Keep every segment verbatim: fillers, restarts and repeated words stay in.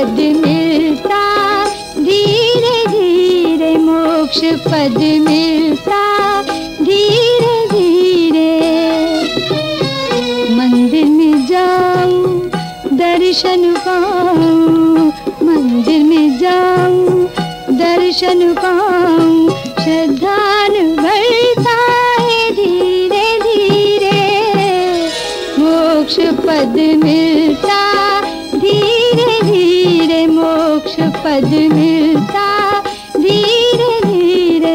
पद मिलता, धीरे धीरे मोक्ष पद मिलता, धीरे धीरे। मंदिर में जाऊं दर्शन पाऊं, मंदिर में जाऊं दर्शन पाऊं, श्रद्धान बढ़ता है धीरे धीरे। मोक्ष पद मिलता, धीरे धीरे मोक्ष पद मिलता, धीरे धीरे।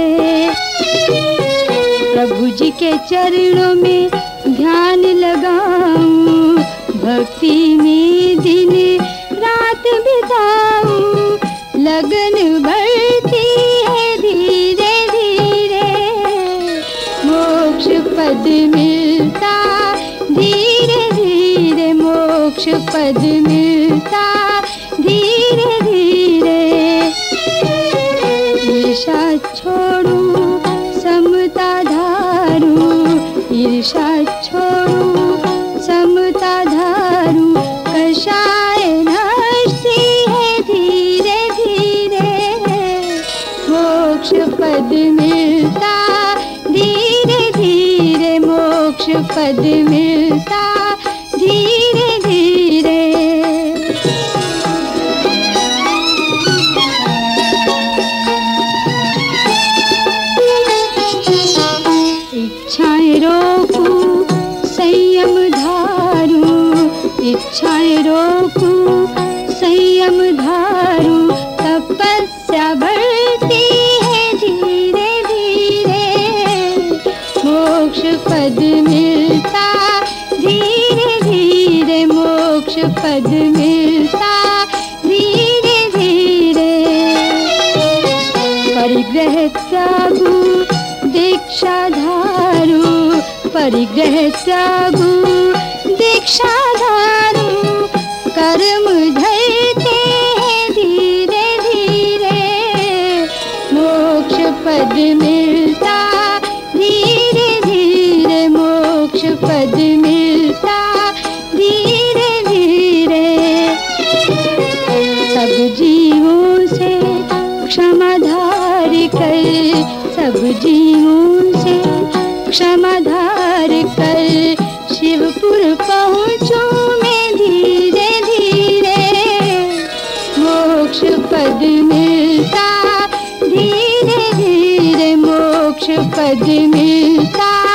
प्रभु जी के चरणों में ध्यान लगाऊं, भक्ति में दिन रात बिताऊं, लगन बढ़ती है धीरे धीरे। मोक्ष पद मिलता, धीरे धीरे मोक्ष पद मिलता, धीरे धीरे। ईर्षा छोड़ूं समता धारूं, ईर्षा छोड़ूं समता धारूं, कषाय नशती है धीरे धीरे। मोक्ष पद मिलता, धीरे धीरे मोक्ष पद मिलता, धीरे धीरे। इच्छाएं रोकूं संयम धारूं, इच्छाएं रोकूं संयम धारूं, तपस्या बढ़ती है धीरे धीरे। मोक्ष पद मिलता, धीरे धीरे मोक्ष पद मिलता, धीरे धीरे। परिग्रह त्यागूं दीक्षा धारूं, परिग्रह त्यागूं दीक्षा धारूं, कर्म धरते हैं धीरे धीरे। मोक्ष पद मिलता, धीरे धीरे मोक्ष पद मिलता, धीरे धीरे। सब जीवों से क्षमा धार कर, सब जीवों से क्षमा धार कर, शिवपुर पहुँचूं मैं धीरे धीरे। मोक्ष पद मिलता, धीरे धीरे मोक्ष पद मिलता,